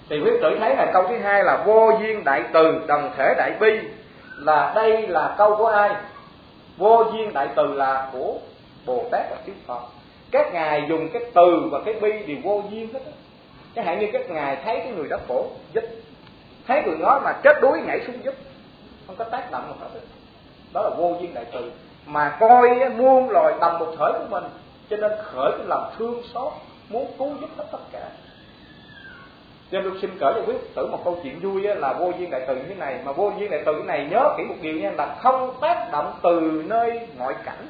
Thì quý tử thấy là câu thứ hai là vô duyên đại từ đồng thể đại bi, là đây là câu của ai? Vô duyên đại từ là của Bồ Tát và chư Phật. Các ngài dùng cái từ và cái bi đều vô duyên hết. Chẳng hạn như các ngài thấy cái người đó khổ giúp, thấy người đó mà chết đuối nhảy xuống giúp, không có tác động nào hết. Đó là vô duyên đại từ. Mà coi muôn loài tầm một thể của mình, cho nên khởi cái lòng thương xót, muốn cứu giúp hết tất cả. Cho nên tôi xin kể cho quý tử một câu chuyện vui là vô duyên đại từ như thế này. Mà vô duyên đại từ này nhớ kỹ một điều nha, là không tác động từ nơi ngoại cảnh.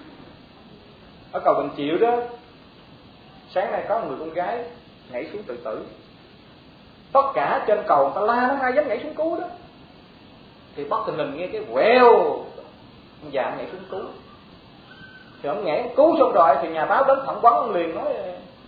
Ở cầu Bình Triệu đó, sáng nay có người con gái nhảy xuống tự tử. Tất cả trên cầu người ta la lắm, ai dám nhảy xuống cứu đó. Thì bất tình lình nghe cái quẹo, ông già nhảy xuống cứu. Thì ông nhảy cứu xong rồi thì nhà báo đến phỏng vấn ông liền nói: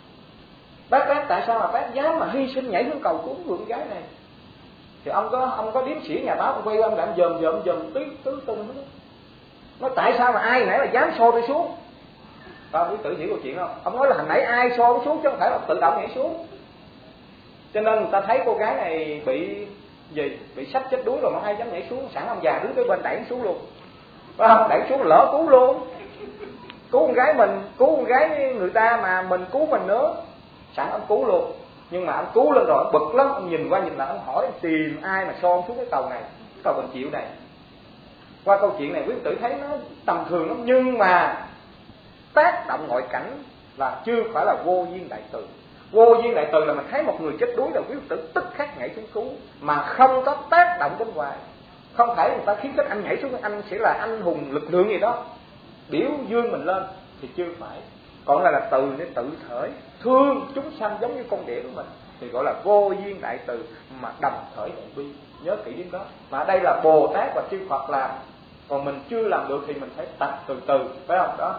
bác tại sao mà bác dám mà hy sinh nhảy xuống cầu cứu người con gái này? Thì ông có điếm sĩ nhà báo, ông quay qua ông đạm dòm tứ tung hết. Nói tại sao mà ai nãy là dám xô tôi xuống? Và quý tử hiểu câu chuyện không? Ông nói là hồi nãy ai xô tôi xuống chứ không phải là tự động nhảy xuống. Cho nên người ta thấy cô gái này bị gì? Bị sắp chết đuối rồi mà ai dám nhảy xuống, sẵn ông già đứng tới bên đẩy xuống luôn. Phải không? Đẩy xuống lỡ cứu luôn. Cứu con gái mình, cứu con gái người ta mà mình cứu mình nữa. Sẵn ông cứu luôn. Nhưng mà ông cứu lên rồi ông bực lắm, ông nhìn qua nhìn lại, ông hỏi tìm ai mà xô xuống cái cầu này, cái cầu Bình Triệu này. Qua câu chuyện này quý tử thấy nó tầm thường lắm, nhưng mà tác động ngoại cảnh là chưa phải là vô duyên đại từ. Vô duyên đại từ là mình thấy một người chết đuối là quý tử tức khắc nhảy xuống cứu, mà không có tác động bên ngoài. Không phải người ta khiến các anh nhảy xuống, anh sẽ là anh hùng lực lượng gì đó biểu dương mình lên, thì chưa phải. Còn là từ để tự thể thương chúng sanh giống như con đẻ của mình, thì gọi là vô duyên đại từ mà đồng thể đại bi. Nhớ kỹ điểm đó. Mà đây là Bồ Tát và chư Phật làm, còn mình chưa làm được thì mình phải tập từ từ, phải không? Đó.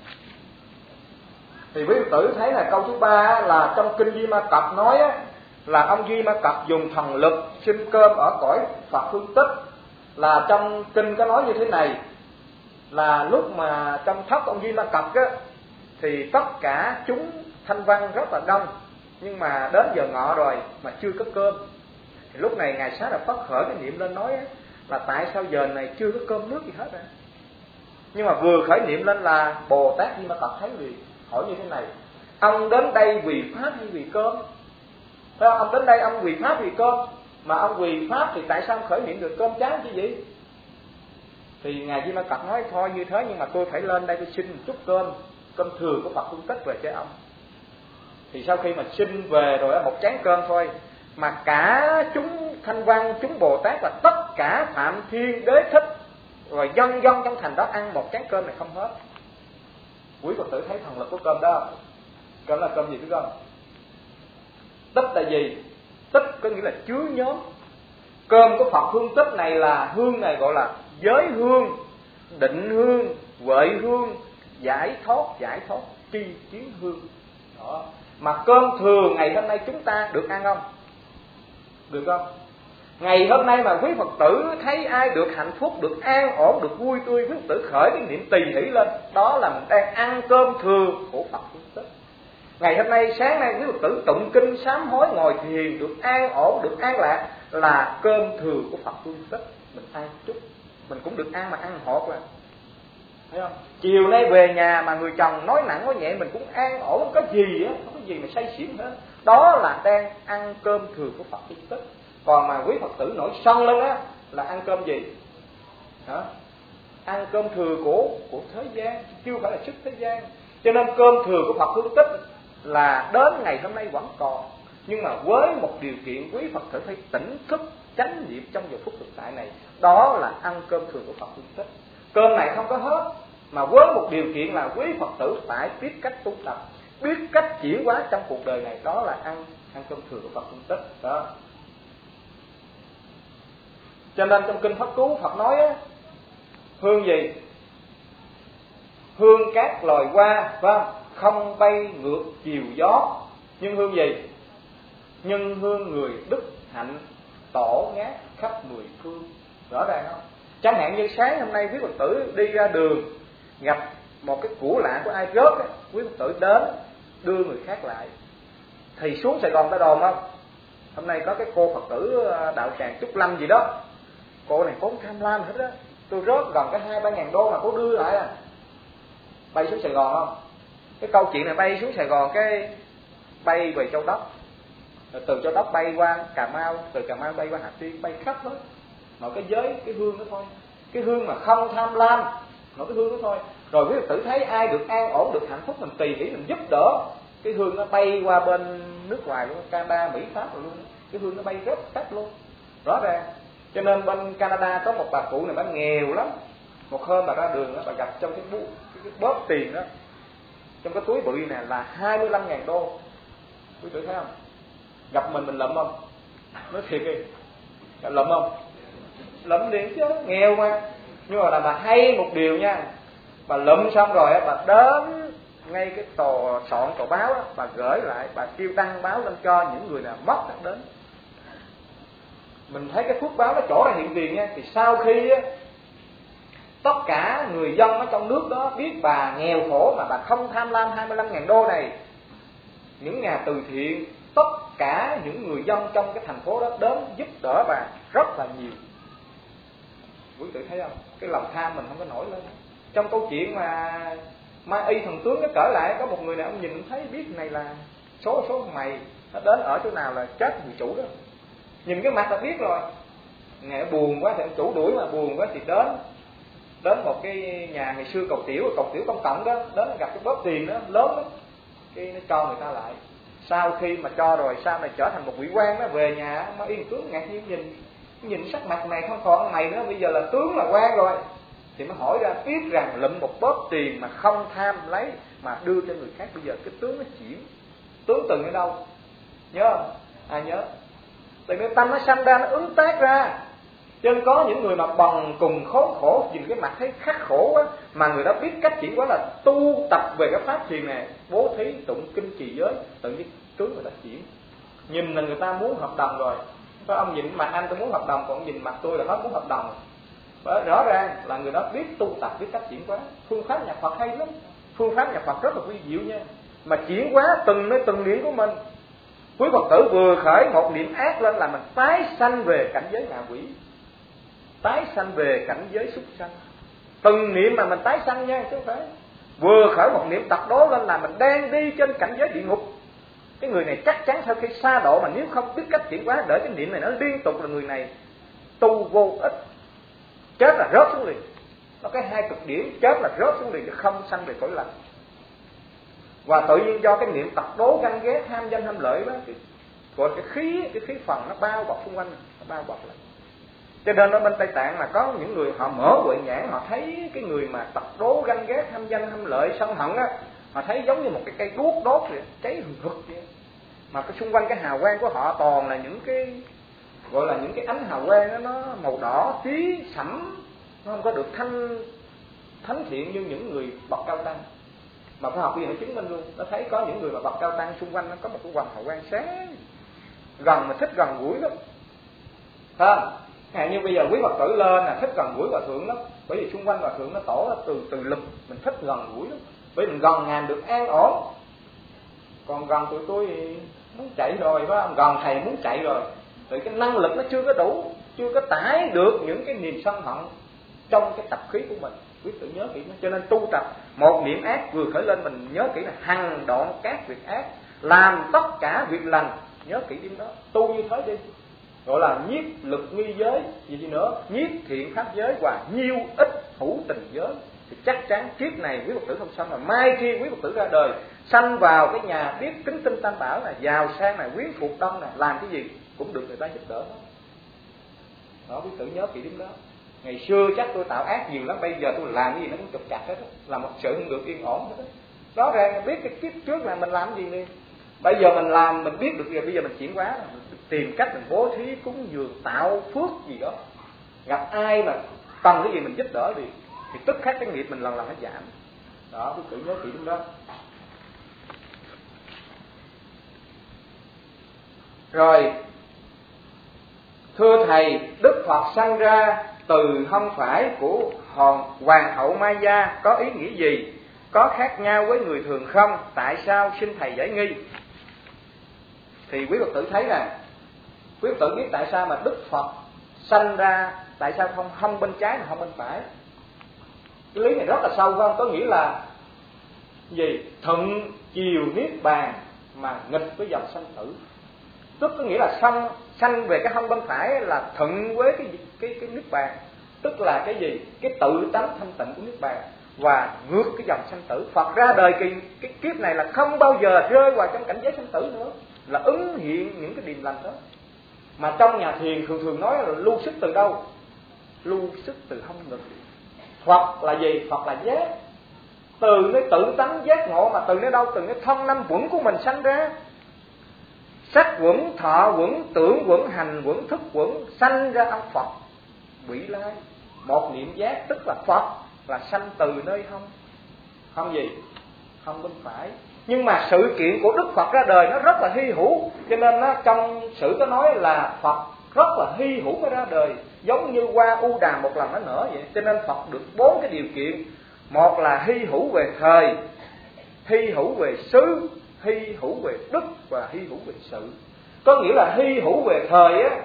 Thì quý tử thấy là câu thứ ba là trong kinh Di Ma Cập nói á, là ông Di Ma Cập dùng thần lực xin cơm ở cõi Phật Hương Tích. Là trong kinh có nói như thế này, là lúc mà trong thất ông Di Ma Cập á, thì tất cả chúng thanh văn rất là đông, nhưng mà đến giờ ngọ rồi mà chưa có cơm. Thì lúc này ngài Xá Lợi Phất khởi cái niệm lên nói á, là tại sao giờ này chưa có cơm nước gì hết à? Nhưng mà vừa khởi niệm lên là Bồ Tát Di Ma Cập thấy liền, hỏi như thế này: ông đến đây vì pháp hay vì cơm? Phải không? Ông đến đây ông vì pháp vì cơm, mà ông vì pháp thì tại sao ông khởi niệm được cơm cháo chứ gì? Thì ngài Di Ma Cập nói thôi như thế, nhưng mà tôi phải lên đây tôi xin một chút cơm thừa của Phật Hương Tích về cho ông. Thì sau khi mà xin về rồi một chén cơm thôi, mà cả chúng thanh văn, chúng Bồ Tát và tất cả Phạm Thiên Đế Thích rồi dân trong thành đó ăn một chén cơm này không hết. Quý Phật tử thấy thần lực của cơm đó. Cơm là cơm gì biết không? Tích là gì? Tích có nghĩa là chứa nhóm. Cơm của Phật Hương Tích này là hương này gọi là giới hương, định hương, huệ hương, giải thoát, tri kiến hương. Đó. Mà cơm thừa ngày hôm nay chúng ta được ăn không? Được không? Ngày hôm nay mà quý Phật tử thấy ai được hạnh phúc, được an ổn, được vui tươi, quý Phật tử khởi cái niệm tỳ hỷ lên, đó là mình đang ăn cơm thừa của Phật Hương Tích. Ngày hôm nay, sáng nay quý Phật tử tụng kinh sám hối ngồi thiền được an ổn, được an lạc, là cơm thừa của Phật Hương Tích. Mình ăn chút, mình cũng được ăn mà ăn hột là, thấy không? Chiều nay về nhà mà người chồng nói nặng nói nhẹ mình cũng an ổn, không có gì á, không có gì mà say xỉn hết. Đó là đang ăn cơm thừa của Phật Hương Tích. Còn mà quý Phật tử nổi sân lên á là ăn cơm gì? Hả? Ăn cơm thừa của thế gian, chưa phải là sức thế gian. Cho nên cơm thừa của Phật Hương Tích là đến ngày hôm nay vẫn còn, nhưng mà với một điều kiện quý Phật tử phải tỉnh thức chánh niệm trong giờ phút thực tại này, đó là ăn cơm thừa của Phật Hương Tích. Cơm này không có hết, mà với một điều kiện là quý Phật tử phải biết cách tu tập, biết cách chuyển hóa trong cuộc đời này, đó là ăn cơm thừa của Phật Hương Tích đó. Cho nên trong kinh Pháp Cú Phật nói á, hương gì? Hương các loài hoa, phải không? Không bay ngược chiều gió. Nhưng hương gì? Nhưng hương người đức hạnh tổ ngát khắp mười phương. Rõ ràng không? Chẳng hạn như sáng hôm nay quý Phật tử đi ra đường gặp một cái của lạ của ai rớt á, quý Phật tử đến đưa người khác lại, thì xuống Sài Gòn ta đồn không? Hôm nay có cái cô Phật tử đạo tràng Trúc Lâm gì đó, cô này vốn tham lam hết á, tôi rớt gần cái 2-3 ngàn đô mà cô đưa lại à. Bay xuống Sài Gòn không? Cái câu chuyện này bay xuống Sài Gòn, cái bay về Châu Đốc, rồi từ Châu Đốc bay qua Cà Mau, từ Cà Mau bay qua Hà Tiên, bay khắp hết mọi cái giới cái hương đó thôi, cái hương mà không tham lam, mọi cái hương đó thôi. Rồi quý Phật tử thấy ai được an ổn, được hạnh phúc, mình tùy hỷ, mình giúp đỡ, cái hương nó bay qua bên nước ngoài luôn, Canada, Mỹ, Pháp rồi luôn, cái hương nó bay rất khắp luôn, rõ ràng. Cho nên bên Canada có một bà cụ này, bà nghèo lắm. Một hôm bà ra đường đó, bà gặp trong cái bóp tiền đó, trong cái túi bự này là 25.000 đô. Quý vị thấy không? Gặp mình lụm không? Nói thiệt đi, lụm không? Lụm liền chứ, nghèo mà. Nhưng mà là bà hay một điều nha, bà lụm xong rồi bà đến ngay cái soạn tờ báo đó, bà gửi lại, bà kêu đăng báo lên cho những người nào mất đến. Mình thấy cái phước báo nó trổ ra hiện tiền nha. Thì sau khi tất cả người dân ở trong nước đó biết bà nghèo khổ mà bà không tham lam 25.000 đô này, những nhà từ thiện, tất cả những người dân trong cái thành phố đó đến giúp đỡ bà rất là nhiều. Quý vị thấy không? Cái lòng tham mình không có nổi lên. Trong câu chuyện mà Ma Y thần tướng nó trở lại, có một người nào ông nhìn thấy biết này là số mày, nó đến ở chỗ nào là chết người chủ đó. Nhìn cái mặt là biết rồi. Ngày buồn quá thì ông chủ đuổi, mà buồn quá thì đến một cái nhà ngày xưa cầu tiểu công cộng đó, đến gặp cái bóp tiền đó lớn đó, cái nó cho người ta lại. Sau khi mà cho rồi, sau này trở thành một vị quan đó, về nhà Ma Y tướng ngạc nhiên nhìn sắc mặt này không còn mày nữa, bây giờ là tướng là quan rồi. Thì mới hỏi ra, biết rằng lụm một bóp tiền mà không tham lấy mà đưa cho người khác, bây giờ cái tướng nó chuyển. Tướng từ ở đâu? Nhớ không? Ai nhớ? Từ cái tâm nó sanh ra, nó ứng tác ra. Cho nên có những người mà bần cùng khốn khổ, nhìn cái mặt thấy khắc khổ quá, mà người đó biết cách chuyển hóa là tu tập về cái pháp thiền này, bố thí, tụng kinh, trì giới, tự nhiên tướng người ta chuyển. Nhìn là người ta muốn hợp đồng rồi. Có ông nhìn mặt anh tôi muốn hợp đồng, còn nhìn mặt tôi là hết muốn hợp đồng. Và rõ ràng là người đó biết tu tập, biết cách chuyển hóa. Phương pháp nhà Phật hay lắm, phương pháp nhà Phật rất là quy diệu nha. Mà chuyển hóa từng nơi từng niệm của mình. Quý Phật tử vừa khởi một niệm ác lên là mình tái sanh về cảnh giới ngạ quỷ, tái sanh về cảnh giới súc sanh. Từng niệm mà mình tái sanh nha, chứ không phải vừa khởi một niệm tật đố lên là mình đang đi trên cảnh giới địa ngục. Cái người này chắc chắn sau khi xa độ, mà nếu không biết cách chuyển hóa, để cái niệm này nó liên tục là người này tu vô ích, chết là rớt xuống liền. Nó cái hai cực điểm, chết là rớt xuống liền chứ không sanh về cõi lành. Và tự nhiên do cái niệm tật đố ganh ghét tham danh tham lợi đó, gọi cái khí phần nó bao bọc xung quanh, nó bao bọc lại. Cho nên ở bên Tây Tạng mà có những người họ mở huệ nhãn, họ thấy cái người mà tật đố ganh ghét tham danh tham lợi sân hận á, họ thấy giống như một cái cây đuốc đốt vậy, cháy hừng hực vậy. Mà cái xung quanh cái hào quang của họ toàn là những cái gọi là những cái ánh hào quang đó, nó màu đỏ tí sẫm, nó không có được thánh thiện như những người bậc cao tăng. Mà khoa học nó chứng minh luôn, nó thấy có những người mà bậc cao tăng xung quanh nó có một cái hào quang sáng, gần mà thích gần gũi lắm, phải không? Như bây giờ quý Phật tử lên là thích gần gũi hòa thượng lắm, bởi vì xung quanh hòa thượng nó tổ nó từ lực, mình thích gần gũi lắm, bởi vì mình gần ngàn được an ổn. Còn gần tụi tôi muốn chạy rồi, phải không? Gần thầy muốn chạy rồi, vì cái năng lực nó chưa có đủ, chưa có tải được những cái niềm sân hận trong cái tập khí của mình. Quý tự nhớ kỹ nó. Cho nên tu tập một niệm ác vừa khởi lên, mình nhớ kỹ là hằng đoạn các việc ác, làm tất cả việc lành. Nhớ kỹ điểm đó, tu như thế đi. Gọi là nhiếp lực nghi giới, gì nữa, nhiếp thiện pháp giới và nhiêu ích hữu tình giới. Thì chắc chắn kiếp này quý Phật tử không xong, mà mai khi quý Phật tử ra đời, sanh vào cái nhà biết kính tinh tam bảo này, giàu sang này, quyến phục đông này, làm cái gì cũng được người ta giúp đỡ đó. Quý tử nhớ kỹ điểm đó. Ngày xưa chắc tôi tạo ác nhiều lắm, bây giờ tôi làm cái gì nó cũng trục chặt hết đó, là một sự không được yên ổn hết đó. Đó ràng biết cái kiếp trước là mình làm cái gì đi, bây giờ mình làm mình biết được rồi, bây giờ mình chuyển hóa, mình tìm cách mình bố thí cúng dường tạo phước gì đó, gặp ai mà cần cái gì mình giúp đỡ thì tức khắc cái nghiệp mình lần nó giảm đó. Quý tử nhớ kỹ điểm đó. Rồi, thưa thầy, Đức Phật sanh ra từ không phải của Hoàng hậu Maya có ý nghĩa gì? Có khác nhau với người thường không? Tại sao xin thầy giải nghi? Thì quý Phật tử thấy là Quý Phật tử biết tại sao mà Đức Phật sanh ra, tại sao không hông bên trái mà hông bên phải? Cái lý này rất là sâu không? Có nghĩa là gì? Thuận chiều niết bàn mà nghịch với dòng sanh tử. Tức có nghĩa là sanh về cái hông bên phải là thuận với cái niết bàn. Tức là cái gì? Cái tự tánh thanh tịnh của niết bàn, và ngược cái dòng sanh tử. Phật ra đời cái kiếp này là không bao giờ rơi vào trong cảnh giới sanh tử nữa, là ứng hiện những cái điềm lành đó. Mà trong nhà thiền thường nói là lưu sức từ đâu? Lưu sức từ hông ngực. Phật là gì? Phật là giác. Từ nơi tự tánh giác ngộ, mà từ nơi đâu? Từ nơi thân năm quẩn của mình sanh ra. Sắc quẩn, thọ quẩn, tưởng quẩn, hành quẩn, thức quẩn, sanh ra ông Phật vị lai. Một niệm giác tức là Phật, là sanh từ nơi hông. Hông gì? Hông bên phải. Nhưng mà sự kiện của Đức Phật ra đời nó rất là hy hữu, cho nên nó trong sử có nói là Phật rất là hy hữu mới ra đời, giống như hoa u đàm một lần nó nở vậy. Cho nên Phật được 4 cái điều kiện. Một là hy hữu về thời, hy hữu về xứ, hy hữu về đức và hy hữu về sự. Có nghĩa là hy hữu về thời á,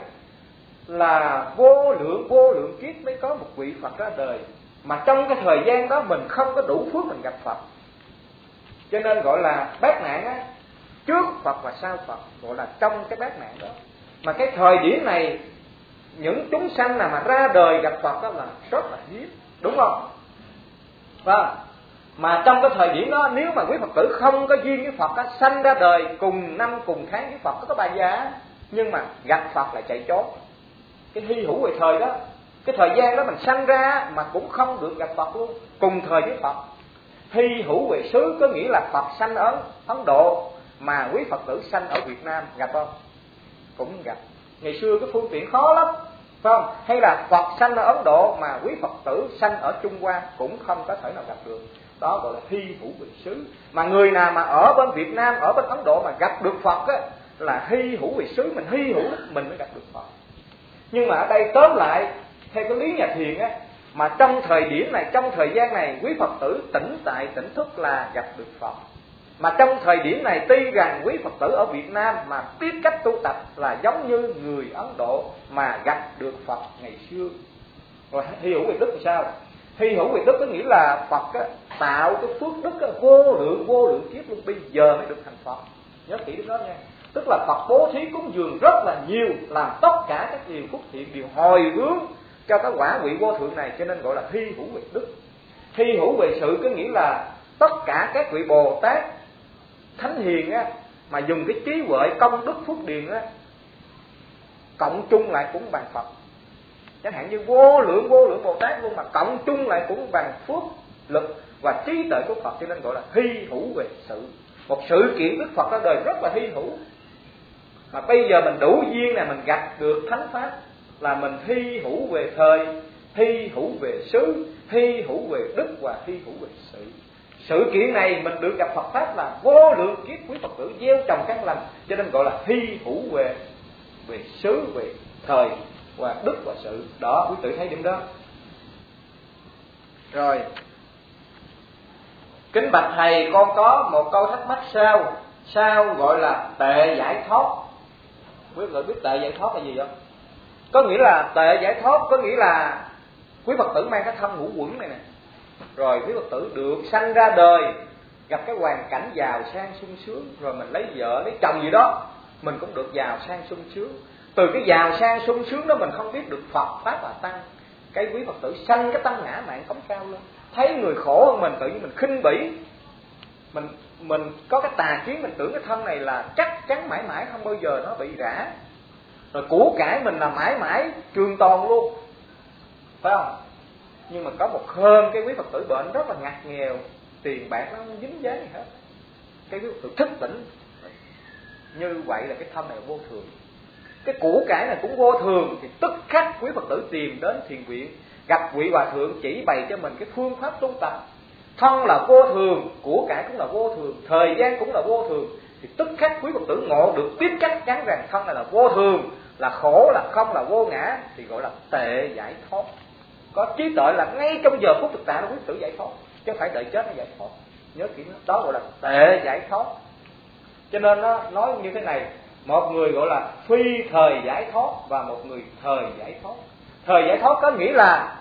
là vô lượng kiếp mới có một vị Phật ra đời. Mà trong cái thời gian đó mình không có đủ phước mình gặp Phật, cho nên gọi là bát nạn á, trước Phật và sau Phật, gọi là trong cái bát nạn đó. Mà cái thời điểm này những chúng sanh nào mà ra đời gặp Phật đó là rất là hiếm, đúng không? Vâng. Mà trong cái thời điểm đó, nếu mà quý Phật tử không có duyên với Phật á, sanh ra đời cùng năm cùng tháng với Phật có bà giá, nhưng mà gặp Phật lại chạy trốn. Cái hy hữu về thời đó, cái thời gian đó mình sanh ra mà cũng không được gặp Phật luôn, cùng thời với Phật. Hy hữu về xứ có nghĩa là Phật sanh ở Ấn Độ mà quý Phật tử sanh ở Việt Nam, gặp không? Cũng gặp. Ngày xưa cái phương tiện khó lắm, phải không? Hay là Phật sanh ở Ấn Độ mà quý Phật tử sanh ở Trung Hoa cũng không có thể nào gặp được. Đó gọi là hy hữu về xứ. Mà người nào mà ở bên Việt Nam, ở bên Ấn Độ mà gặp được Phật á, là hy hữu về xứ, mình hy hữu mình mới gặp được Phật. Nhưng mà ở đây tóm lại theo cái lý nhà thiền á, mà trong thời điểm này, trong thời gian này, quý Phật tử tỉnh tại tỉnh thức là gặp được Phật. Mà trong thời điểm này tuy rằng quý Phật tử ở Việt Nam mà biết cách tu tập là giống như người Ấn Độ mà gặp được Phật ngày xưa. Rồi hy hữu về đức thì sao? Hy hữu về đức có nghĩa là Phật á, tạo cái phước đức á, vô lượng kiếp luôn, bây giờ mới được thành Phật. Nhớ kỹ đến đó nha. Tức là Phật bố thí cúng dường rất là nhiều, làm tất cả các điều phúc thiện đều hồi hướng cho cái quả vị vô thượng này, cho nên gọi là hy hữu về đức. Hy hữu về sự có nghĩa là tất cả các vị Bồ Tát Thánh Hiền á, mà dùng cái trí huệ công đức phúc điền á, cộng chung lại cũng bằng Phật. Chẳng hạn như vô lượng Bồ Tát luôn mà cộng chung lại cũng bằng phước lực và trí tuệ của Phật, cho nên gọi là hy hữu về sự. Một sự kiện Đức Phật ra đời rất là hy hữu. Mà bây giờ mình đủ duyên là mình gặp được thánh pháp, là mình hy hữu về thời, hy hữu về xứ, hy hữu về đức và hy hữu về sự. Sự kiện này mình được gặp Phật pháp là vô lượng kiếp quý Phật tử gieo trồng các lành, cho nên gọi là hy hữu về xứ, về thời và đức và sự. Đó, quý tử thấy điểm đó. Rồi, kính bạch thầy, con có một câu thắc mắc sao gọi là tệ giải thoát? Quý Phật tử biết tệ giải thoát là gì không? Có nghĩa là tệ giải thoát có nghĩa là quý Phật tử mang cái thân ngũ quẩn này nè, rồi quý Phật tử được sanh ra đời gặp cái hoàn cảnh giàu sang sung sướng, rồi mình lấy vợ lấy chồng gì đó, mình cũng được giàu sang sung sướng. Từ cái giàu sang sung sướng đó mình không biết được Phật pháp và tăng, cái quý Phật tử sanh cái tâm ngã mạn cống cao lên, thấy người khổ hơn mình tự nhiên mình khinh bỉ, mình có cái tà kiến, mình tưởng cái thân này là chắc chắn mãi mãi không bao giờ nó bị rã, rồi của cải mình là mãi mãi trường tồn luôn, phải không? Nhưng mà có một hôm cái quý Phật tử bệnh rất là ngặt nghèo, tiền bạc nó không dính dáng gì hết, cái quý Phật tử thức tỉnh, như vậy là cái thân này vô thường, cái của cải này cũng vô thường, thì tức khắc quý Phật tử tìm đến thiền viện, gặp vị hòa thượng chỉ bày cho mình cái phương pháp tu tập. Thân là vô thường, của cải cũng là vô thường, thời gian cũng là vô thường, thì tức khắc quý Phật tử ngộ được biết chắc chắn rằng thân này là vô thường, là khổ, là không, là vô ngã, thì gọi là tệ giải thoát. Có trí tuệ là ngay trong giờ phút thực tại là quý Phật tử giải thoát, chứ không phải đợi chết mới giải thoát. Nhớ kỹ đó gọi là tệ giải thoát. Cho nên nó nói như thế này, một người gọi là phi thời giải thoát và một người thời giải thoát. Thời giải thoát có nghĩa là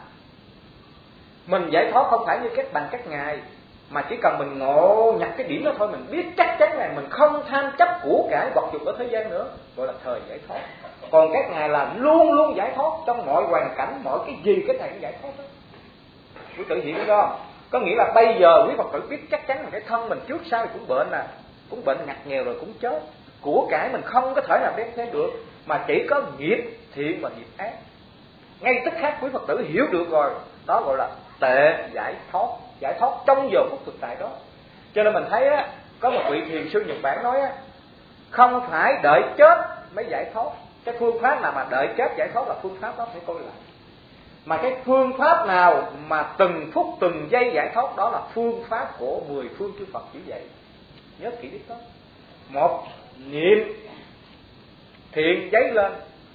mình giải thoát không phải như các ngài, mà chỉ cần mình ngộ nhập cái điểm đó thôi, mình biết chắc chắn là mình không tham chấp của cải vật dục ở thế gian nữa, gọi là thời giải thoát. Còn các ngài là luôn luôn giải thoát trong mọi hoàn cảnh, mọi cái gì cái này cũng giải thoát đó. Quý tử hiểu không? Có nghĩa là bây giờ quý Phật tử biết chắc chắn là cái thân mình trước sau cũng bệnh nè, cũng bệnh ngặt nghèo rồi cũng chết, của cải mình không có thể nào đem theo được, mà chỉ có nghiệp thiện và nghiệp ác. Ngay tức khắc quý Phật tử hiểu được rồi, đó gọi là tệ giải thoát trong giờ phút thực tại đó. Cho nên mình thấy á, có một vị thiền sư Nhật Bản nói á, không phải đợi chết mới giải thoát. Cái phương pháp nào mà đợi chết giải thoát là phương pháp đó phải coi lại. Mà cái phương pháp nào mà từng phút từng giây giải thoát, đó là phương pháp của 10 phương chư Phật chỉ dạy. Nhớ kỹ biết đó. Một, niệm thiện giấy lên,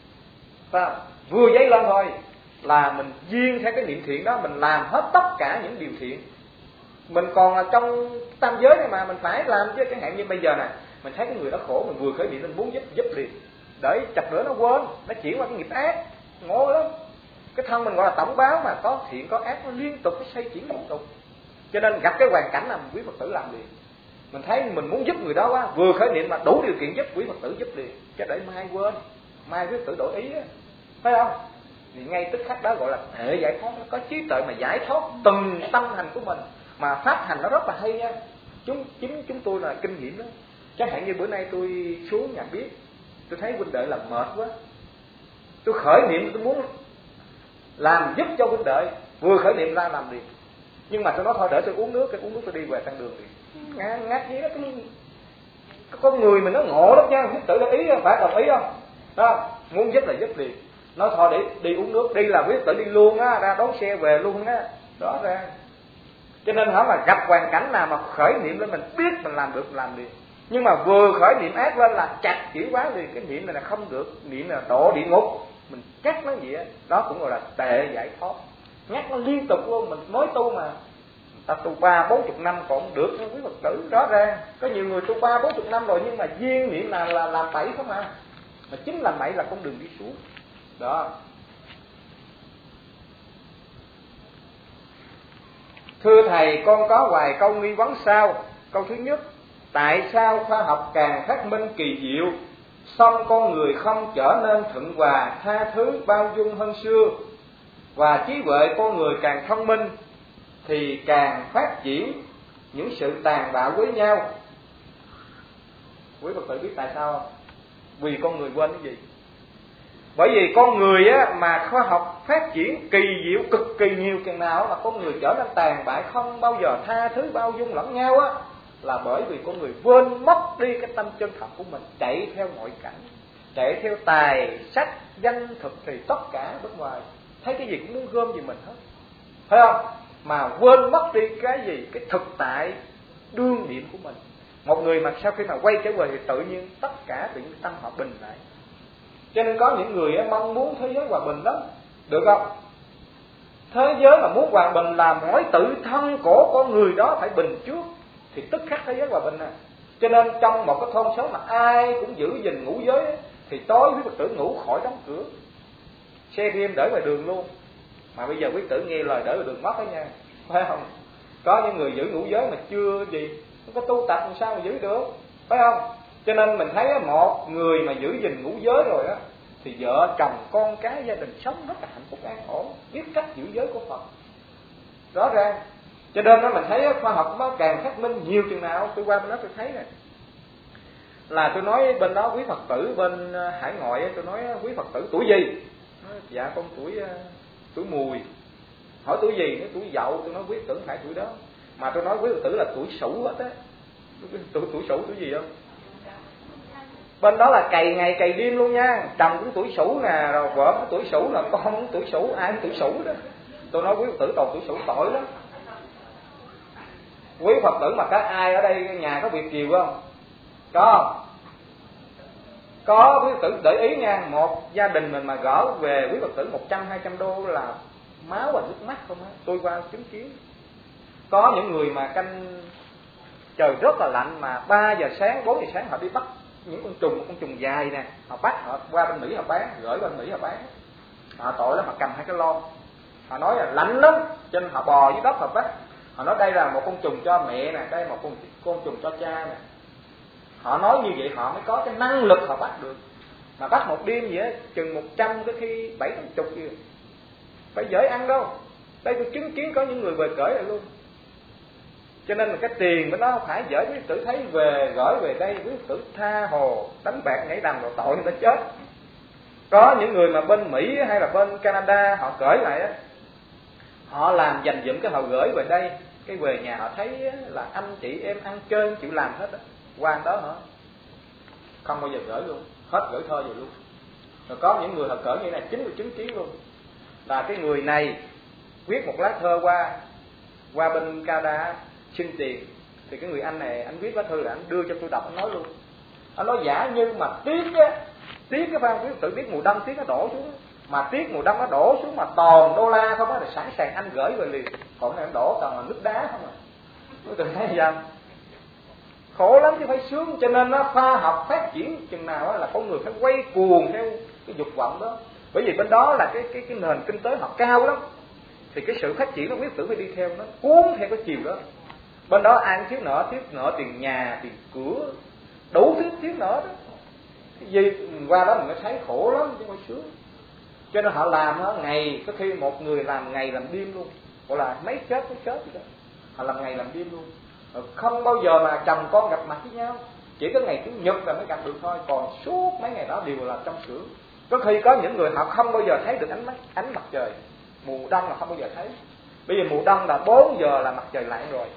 vừa giấy lên thôi là mình duyên theo cái niệm thiện đó, mình làm hết tất cả những điều thiện. Mình còn là trong tam giới này mà mình phải làm chứ. Chẳng hạn như bây giờ nè, mình thấy cái người đó khổ, mình vừa khởi niệm mình muốn giúp liền, để chập nữa nó quên, nó chuyển qua cái nghiệp ác, ngộ lắm. Cái thân mình gọi là tổng báo mà, có thiện có ác nó liên tục, nó xoay chuyển liên tục. Cho nên gặp cái hoàn cảnh nào quý Phật tử làm liền. Mình thấy mình muốn giúp người đó quá, vừa khởi niệm mà đủ điều kiện giúp, quý Phật tử giúp liền, chứ để mai quên, mai quý Phật tử đổi ý á, phải không? Thì ngay tức khắc đó gọi là hệ giải thoát, nó có trí tuệ mà giải thoát từng tâm hành của mình, mà phát hành nó rất là hay nha. Chính chúng tôi là kinh nghiệm đó. Chẳng hạn như bữa nay tôi xuống nhà bếp, tôi thấy huynh đệ làm mệt quá, tôi khởi niệm tôi muốn làm giúp cho huynh đệ, vừa khởi niệm ra làm liền. Nhưng mà tôi nói thôi để tôi uống nước, tôi đi về tăng đường liền. Ngát gì đó, cái con người mình nó ngộ lắm nha, huynh tử để ý phải đồng ý không? Đó, muốn giúp là giúp liền. Nói thôi để đi uống nước, đi là huynh tử đi luôn á, ra đón xe về luôn á, rõ ràng. Cho nên hả, mà gặp hoàn cảnh nào mà khởi niệm lên mình biết mình làm được, làm liền. Nhưng mà vừa khởi niệm ác lên là chặt chỉ quá liền, cái niệm này là không được, niệm là độ địa ngục, mình cắt nó vậy đó cũng gọi là tệ giải thoát. Nhắc nó liên tục luôn, mình mới tu mà ta tu 30-40 năm còn được nha quý Phật tử. Rõ ràng có nhiều người tu 30-40 năm rồi nhưng mà duyên niệm là làm bậy không à, mà chính làm bậy là con đường đi xuống đó. Thưa thầy, con có vài câu nghi vấn sau. Câu thứ nhất, tại sao khoa học càng phát minh kỳ diệu, song con người không trở nên thuận hòa, tha thứ, bao dung hơn xưa, và trí huệ con người càng thông minh thì càng phát triển những sự tàn bạo với nhau? Quý Phật tử biết tại sao không? Vì con người quên cái gì? Bởi vì con người á, mà khoa học phát triển kỳ diệu cực kỳ nhiều chừng nào là con người trở nên tàn bại, không bao giờ tha thứ bao dung lẫn nhau á, là bởi vì con người quên mất đi cái tâm chân thật của mình, chạy theo ngoại cảnh, chạy theo tài sắc danh thực, thì tất cả bên ngoài thấy cái gì cũng muốn gom về mình hết, phải không? Mà quên mất đi cái gì? Cái thực tại đương niệm của mình. Một người mà sau khi mà quay trở về thì tự nhiên tất cả tự nhiên tâm họ bình lại. Cho nên có những người mong muốn thế giới hòa bình lắm, được không? Thế giới mà muốn hòa bình là mỗi tự thân của con người đó phải bình trước, thì tức khắc thế giới hòa bình nè. Cho nên trong một cái thôn xóm mà ai cũng giữ gìn ngũ giới ấy, thì tối quý Phật tử ngủ khỏi đóng cửa, xe game để ngoài đường luôn. Mà bây giờ quý tử nghe lời để ngoài đường mất đó nha, phải không? Có những người giữ ngũ giới mà chưa gì, không có tu tập làm sao mà giữ được, phải không? Cho nên mình thấy một người mà giữ gìn ngũ giới rồi á, thì vợ chồng con cái gia đình sống rất là hạnh phúc an ổn, biết cách giữ giới của Phật, rõ ràng. Cho nên mình thấy khoa học nó càng phát minh nhiều chừng nào, tôi qua bên đó tôi thấy này, là tôi nói bên đó quý Phật tử bên hải ngoại, tôi nói quý Phật tử tuổi gì? Nói, dạ con tuổi Mùi. Hỏi tuổi gì? Nói tuổi Dậu. Tôi nói quý Phật tử không phải tuổi đó, mà tôi nói quý Phật tử là tuổi Sửu hết á. Tuổi Sửu tuổi gì không? Bên đó là cày ngày cày đêm luôn nha, chồng cũng tuổi Sửu nè, rồi vợ cũng tuổi Sửu nè, con cũng tuổi Sửu, ai cũng tuổi Sửu đó. Tôi nói quý Phật tử toàn tuổi Sửu tội lắm. Quý Phật tử mà có ai ở đây nhà có việc chiều không? Có quý Phật tử để ý nha, một gia đình mình mà gỡ về quý Phật tử 100-200 đô là máu và nước mắt không á. Tôi qua chứng kiến. Có những người mà canh trời rất là lạnh mà 3 giờ sáng, 4 giờ sáng họ đi bắt những con trùng dài nè, họ bắt họ qua bên Mỹ họ bán, gửi bên Mỹ họ bán. Họ tội lắm, họ cầm hai cái lon, họ nói là lạnh lắm, cho nên họ bò dưới đất họ bắt. Họ nói đây là một con trùng cho mẹ nè, đây là một con trùng cho cha nè. Họ nói như vậy họ mới có cái năng lực họ bắt được. Mà bắt một đêm vậy á, chừng 100 tới khi 7-80 kia, phải dễ ăn đâu. Đây tôi chứng kiến có những người về cởi lại luôn. Cho nên là cái tiền của nó không phải dễ. Quý tử thấy về gửi về đây, quý tử tha hồ đánh bạc nhảy đầm rồi tội người ta chết. Có những người mà bên Mỹ hay là bên Canada họ cởi lại á, họ làm dành dụm cái họ gửi về đây, cái về nhà họ thấy là anh chị em ăn chơi chịu làm hết á, qua đó hả không bao giờ gửi luôn, hết gửi thơ rồi luôn. Rồi có những người họ cởi như này chính tôi chứng kiến luôn, là cái người này viết một lá thơ qua bên Canada xin tiền, thì cái người anh này anh viết lá thư là anh đưa cho tôi đọc, anh nói luôn, anh nói giả nhưng mà tiếc cái phan viết tự biết mùa đông tiếc nó đổ xuống, mà tiếc mùa đông nó đổ xuống mà toàn đô la không á, là sẵn sàng anh gửi về liền, còn này anh đổ toàn là nước đá không à. Tôi từng thấy sao khổ lắm chứ phải sướng. Cho nên nó khoa học phát triển chừng nào là con người phải quay cuồng theo cái dục vọng đó, bởi vì bên đó là cái nền kinh tế họ cao lắm, thì cái sự phát triển nó quyết tử phải đi theo, nó cuốn theo cái chiều đó. Bên đó ai thiếu nợ tiền nhà, tiền cửa, đủ thứ thiếu nợ đó. Cái gì qua đó mình mới thấy khổ lắm chứ không phải sướng. Cho nên họ làm đó, ngày có khi một người làm ngày làm đêm luôn, gọi là mấy chết gì đó, họ làm ngày làm đêm luôn, không bao giờ mà chồng con gặp mặt với nhau, chỉ có ngày Chủ nhật là mới gặp được thôi, còn suốt mấy ngày đó đều là trong xưởng. Có khi có những người họ không bao giờ thấy được ánh mặt trời, mùa đông là không bao giờ thấy. Bây giờ mùa đông là 4 giờ là mặt trời lặn rồi,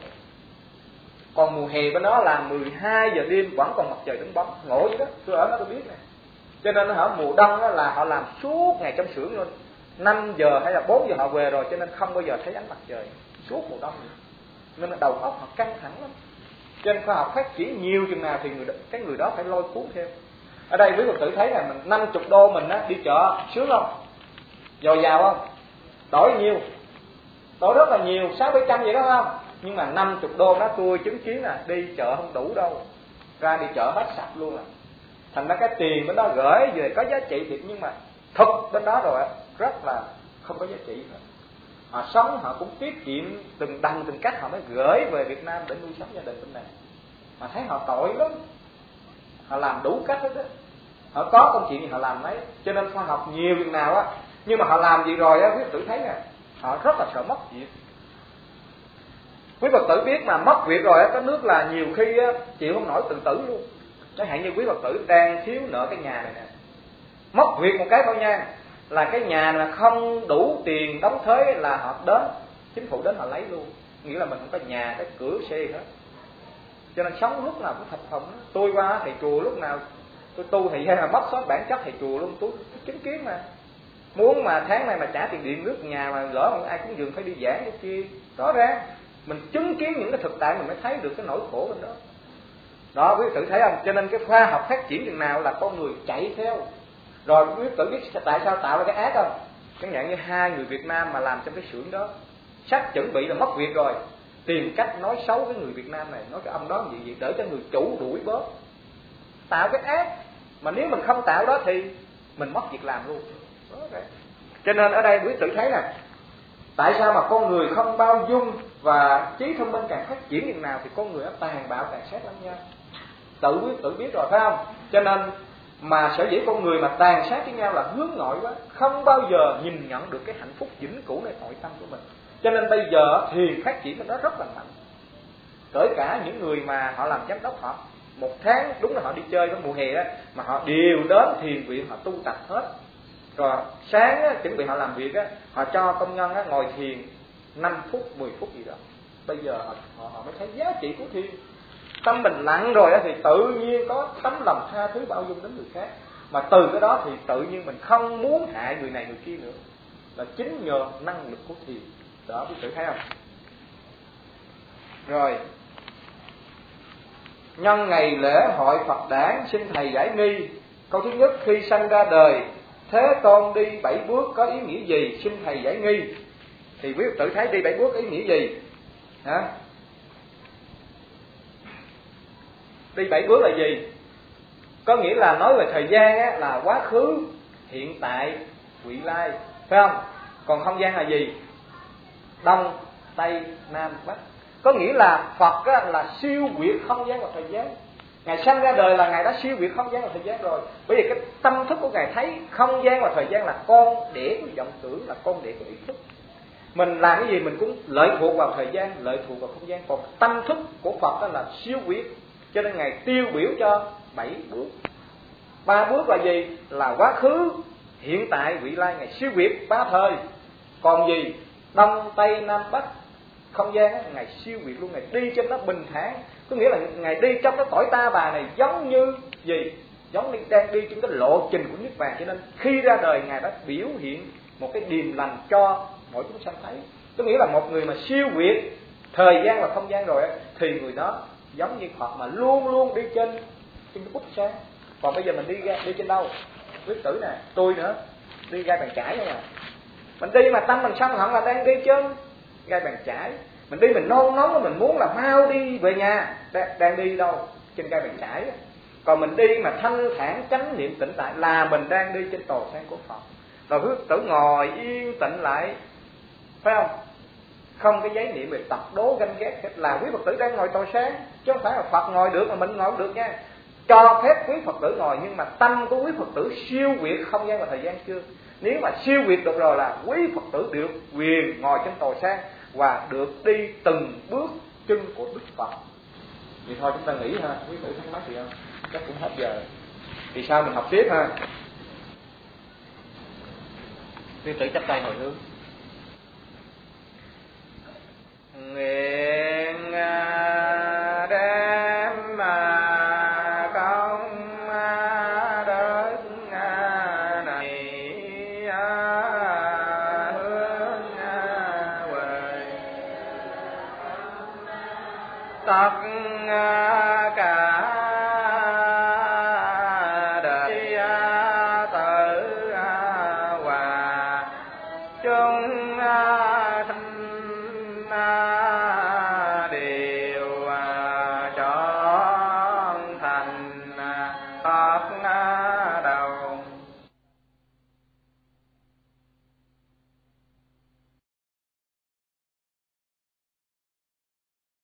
còn mùa hè bên đó là 12 giờ đêm vẫn còn mặt trời đứng bóng, ngộ vậy đó. Tôi ở đó tôi biết nè. Cho nên họ mùa đông đó là họ làm suốt ngày trong xưởng luôn, 5 giờ hay là 4 giờ họ về rồi, cho nên không bao giờ thấy ánh mặt trời suốt mùa đông nữa. Nên là đầu óc họ căng thẳng lắm. Cho nên khoa học phát triển nhiều chừng nào thì cái người đó phải lôi cuốn theo. Ở đây quý Phật tử thấy là mình 50 đô mình á, đi chợ sướng không, dồi dào không, đổi nhiều, đổi rất là nhiều, 600-700 vậy đó không. Nhưng mà 50 đô đó tôi chứng kiến là đi chợ không đủ đâu, ra đi chợ hết sạch luôn à. Thành ra cái tiền bên đó gửi về có giá trị thiệt, nhưng mà thực bên đó rồi rất là không có giá trị nữa. Họ sống họ cũng tiết kiệm từng đằng từng cách, họ mới gửi về Việt Nam để nuôi sống gia đình bên này. Mà thấy họ tội lắm, họ làm đủ cách hết đó, họ có công chuyện gì họ làm đấy. Cho nên khoa học nhiều việc nào á, nhưng mà họ làm gì rồi á, quý Phật tử thấy nè, họ rất là sợ mất việc. Quý Phật tử biết mà mất việc rồi á, có nước là nhiều khi á, chịu không nổi tự tử luôn. Chẳng hạn như quý Phật tử đang thiếu nợ cái nhà này nè, mất việc một cái thôi nha, là cái nhà là không đủ tiền đóng thuế là họ đến, chính phủ đến họ lấy luôn, nghĩa là mình không có nhà, cái cửa xe hết. Cho nên sống lúc nào cũng thập thùng. Tôi qua thầy chùa lúc nào tôi tu thì hay là mất sót bản chất thầy chùa luôn, tôi chứng kiến mà. Muốn mà tháng này mà trả tiền điện nước nhà mà lỡ không ai cũng dừng phải đi giảng cái kia, rõ ràng mình chứng kiến những cái thực tại mình mới thấy được cái nỗi khổ bên đó. Đó quý tử thấy không? Cho nên cái khoa học phát triển chừng nào là con người chạy theo. Rồi quý tử biết tại sao tạo ra cái ác không? Chẳng hạn như 2 người Việt Nam mà làm trong cái xưởng đó, sắp chuẩn bị là mất việc rồi, tìm cách nói xấu cái người Việt Nam này, nói cái ông đó gì vậy để cho người chủ đuổi bớt, tạo cái ác. Mà nếu mình không tạo đó thì mình mất việc làm luôn. Cho nên ở đây quý tử thấy nè, tại sao mà con người không bao dung và trí thông minh càng phát triển như nào thì con người nó tàn bạo càng sát lẫn nhau. Tự quý tử biết rồi phải không? Cho nên mà sở dĩ con người mà tàn sát với nhau là hướng nội quá, không bao giờ nhìn nhận được cái hạnh phúc vĩnh cửuในnội tâm của mình. Cho nên bây giờ thiền phát triển nó rất là mạnh. Kể cả những người mà họ làm giám đốc, họ 1 tháng đúng là họ đi chơi cái mùa hè đó, mà họ đều đến thiền viện họ tu tập hết. Rồi sáng á, chuẩn bị họ làm việc á, họ cho công nhân á, ngồi thiền 5 phút, 10 phút gì đó. Bây giờ họ mới thấy giá trị của thiền. Tâm mình lặng rồi á, thì tự nhiên có tấm lòng tha thứ bao dung đến người khác. Mà từ cái đó thì tự nhiên mình không muốn hại người này người kia nữa, là chính nhờ năng lực của thiền. Đó quý vị thấy không? Rồi nhân ngày lễ hội Phật đản xin thầy giải nghi. Câu thứ nhất, khi sanh ra đời Thế Tôn đi 7 bước có ý nghĩa gì? Xin thầy giải nghi. Thì quý tự thấy đi 7 bước ý nghĩa gì? Hả? Đi 7 bước là gì? Có nghĩa là nói về thời gian á, là quá khứ, hiện tại, vị lai, phải không? Còn không gian là gì? Đông, Tây, Nam, Bắc. Có nghĩa là Phật á, là siêu việt không gian và thời gian. Ngài sanh ra đời là Ngài đã siêu việt không gian và thời gian rồi. Bởi vì cái tâm thức của Ngài thấy không gian và thời gian là con đẻ của vọng tưởng, là con đẻ của ý thức. Mình làm cái gì mình cũng lợi thuộc vào thời gian, lợi thuộc vào không gian. Còn tâm thức của Phật đó là siêu việt, cho nên Ngài tiêu biểu cho 7 bước. 3 bước là gì? Là quá khứ, hiện tại, vị lai. Ngài siêu việt 3 thời. Còn gì? Đông, Tây, Nam, Bắc. Không gian á, Ngài siêu việt luôn. Ngài đi trên nó bình thản. Có nghĩa là Ngài đi trong cái cõi ta bà này giống như gì? Giống như đang đi trên cái lộ trình của Niết Bàn. Cho nên khi ra đời Ngài đã biểu hiện một cái điềm lành cho mỗi chúng sanh thấy. Có nghĩa là một người mà siêu việt thời gian và không gian rồi á, thì người đó giống như Phật mà luôn luôn đi trên cái bút sáng. Còn bây giờ mình đi trên đâu? Quyết tử nè, tôi nữa, đi gai bàn chải thôi mà. Mình đi mà tâm mình sân hận là đang đi trên gai bàn chải. Mình đi mình nôn nóng, mình muốn là mau đi về nhà, đang đi đâu? Trên gai bàn chải. Còn mình đi mà thanh thản chánh niệm tĩnh tại là mình đang đi trên tòa sen của Phật. Rồi Quyết tử ngồi yên tĩnh lại, phải không? Không cái giấy niệm về tập đố ganh ghét hết, là quý Phật tử đang ngồi tòa sen, chứ không phải là Phật ngồi được mà mình ngồi không được nha. Cho phép quý Phật tử ngồi, nhưng mà tâm của quý Phật tử siêu việt không gian và thời gian chưa. Nếu mà siêu việt được rồi là quý Phật tử được quyền ngồi trên tòa sen và được đi từng bước chân của Đức Phật. Vậy thôi chúng ta nghĩ ha, quý tử thắc mắc gì không? Chắc cũng hết giờ. Thì sao mình học tiếp ha? Quý tử chắp tay hồi hướng. Nguyện đem công đức này hướng về tất cả đời tử và chúng sanh